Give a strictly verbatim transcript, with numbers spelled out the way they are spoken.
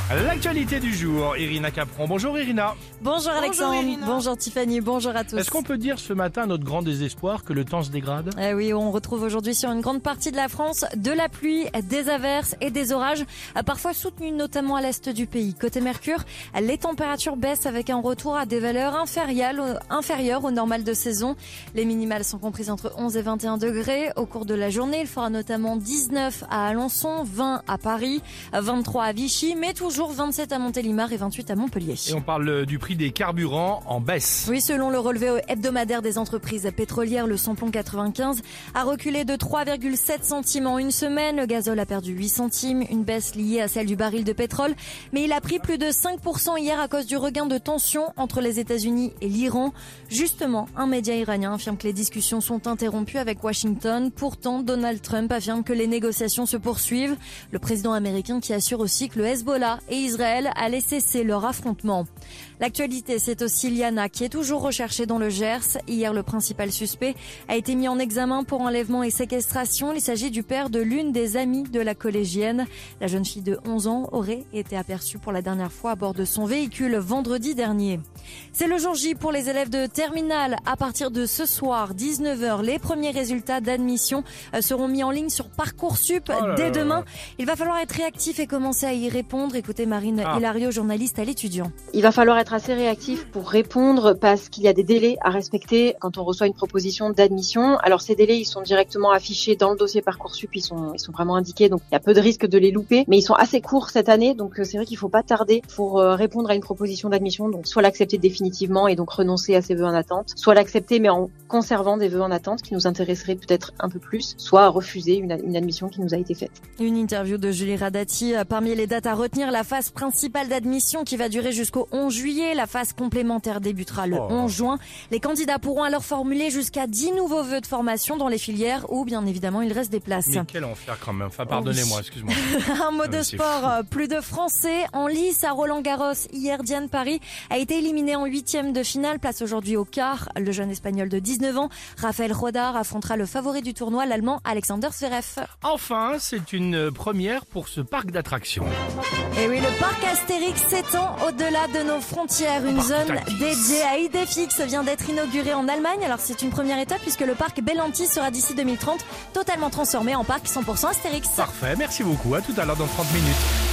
L'actualité du jour, Irina Capron. Bonjour Irina. Bonjour Alexandre, Bonjour, Irina. Bonjour Tiffany, bonjour à tous. Est-ce qu'on peut dire ce matin à notre grand désespoir que le temps se dégrade? Eh oui, on retrouve aujourd'hui sur une grande partie de la France de la pluie, des averses et des orages, parfois soutenus notamment à l'est du pays. Côté Mercure, les températures baissent avec un retour à des valeurs inférieures, inférieures au normal de saison. Les minimales sont comprises entre onze et vingt et un degrés. Au cours de la journée, il fera notamment dix-neuf à Alençon, vingt à Paris, vingt-trois à Vichy, mais toujours vingt-sept à Montélimar et vingt-huit à Montpellier. Et on parle du prix des carburants en baisse. Oui, selon le relevé hebdomadaire des entreprises pétrolières, le samplon quatre-vingt-quinze a reculé de trois virgule sept centimes en une semaine. Le gazole a perdu huit centimes, une baisse liée à celle du baril de pétrole. Mais il a pris plus de cinq pour cent hier à cause du regain de tension entre les États-Unis et l'Iran. Justement, un média iranien affirme que les discussions sont interrompues avec Washington. Pourtant, Donald Trump affirme que les négociations se poursuivent. Le président américain qui assure aussi que le Hezbollah et Israël allaient cesser leur affrontement. L'actualité, c'est aussi Liana qui est toujours recherchée dans le Gers. Hier, le principal suspect a été mis en examen pour enlèvement et séquestration. Il s'agit du père de l'une des amies de la collégienne. La jeune fille de onze ans aurait été aperçue pour la dernière fois à bord de son véhicule vendredi dernier. C'est le jour J pour les élèves de terminale. À partir de ce soir, dix-neuf heures, les premiers résultats d'admission seront mis en ligne sur Parcoursup oh dès là demain. là. Il va falloir être réactif et commencer à y répondre. Écoutez Marine Ah. Hilario, journaliste à l'étudiant. Il va falloir être assez réactif pour répondre parce qu'il y a des délais à respecter quand on reçoit une proposition d'admission. Alors ces délais, ils sont directement affichés dans le dossier Parcoursup, ils sont ils sont vraiment indiqués, donc il y a peu de risques de les louper, mais ils sont assez courts cette année, donc euh, c'est vrai qu'il faut pas tarder pour euh, répondre à une proposition d'admission, donc soit l'accepter définitivement et donc renoncer à ses vœux en attente, soit l'accepter mais en conservant des vœux en attente qui nous intéresseraient peut-être un peu plus, soit refuser une, une admission qui nous a été faite. Une interview de Julie Radati. Parmi les dates à retenir, la phase principale d'admission qui va durer jusqu'au onze juillet. La phase complémentaire débutera le Oh. onze juin. Les candidats pourront alors formuler jusqu'à dix nouveaux vœux de formation dans les filières où, bien évidemment, il reste des places. Mais quel enfer quand même. Enfin, pardonnez-moi, excuse-moi. Un mot Ah, de mais c'est sport, fou. euh, plus de Français en lice à Roland-Garros. Hier, Diane Paris a été éliminée en huitième de finale. Place aujourd'hui au quart. Le jeune espagnol de dix-neuf ans, Rafael Rodar, affrontera le favori du tournoi, l'allemand Alexander Zverev. Enfin, c'est une première pour ce parc d'attractions. Et oui, le parc Astérix s'étend au-delà de nos frontières. Une Parc zone Tactics. dédiée à Idéfix vient d'être inaugurée en Allemagne. Alors c'est une première étape puisque le parc Bellanti sera d'ici deux mille trente totalement transformé en parc cent pour cent Astérix. Parfait, merci beaucoup. À tout à l'heure dans trente minutes.